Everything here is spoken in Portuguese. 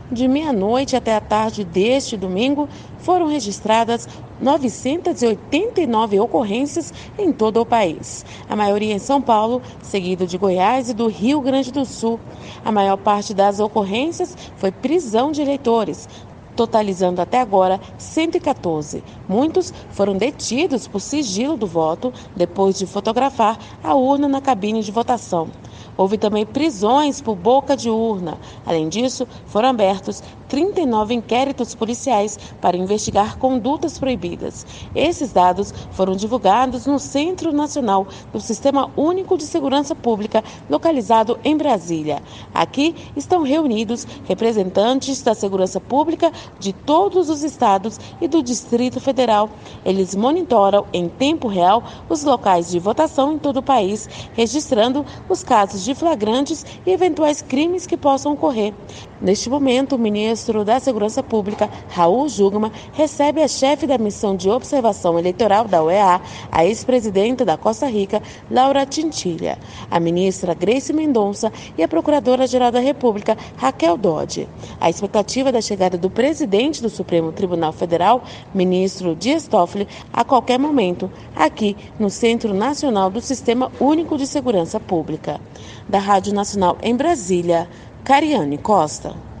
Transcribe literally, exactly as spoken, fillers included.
De meia-noite até a tarde deste domingo, foram registradas novecentas e oitenta e nove ocorrências em todo o país. A maioria em São Paulo, seguido de Goiás e do Rio Grande do Sul. A maior parte das ocorrências foi prisão de eleitores, totalizando até agora cento e quatorze. Muitos foram detidos por sigilo do voto depois de fotografar a urna na cabine de votação. Houve também prisões por boca de urna. Além disso, foram abertos trinta e nove inquéritos policiais para investigar condutas proibidas. Esses dados foram divulgados no Centro Nacional do Sistema Único de Segurança Pública, localizado em Brasília. Aqui estão reunidos representantes da segurança pública de todos os estados e do Distrito Federal. Eles monitoram em tempo real os locais de votação em todo o país, registrando os casos de flagrantes e eventuais crimes que possam ocorrer. Neste momento, o ministro da Segurança Pública, Raul Jungmann, recebe a chefe da missão de observação eleitoral da O E A, a ex-presidenta da Costa Rica, Laura Chinchilla, a ministra Grace Mendonça e a procuradora-geral da República, Raquel Dodge. A expectativa da chegada do presidente do Supremo Tribunal Federal, ministro Dias Toffoli, a qualquer momento, aqui no Centro Nacional do Sistema Único de Segurança Pública. Da Rádio Nacional em Brasília, Cariane Costa.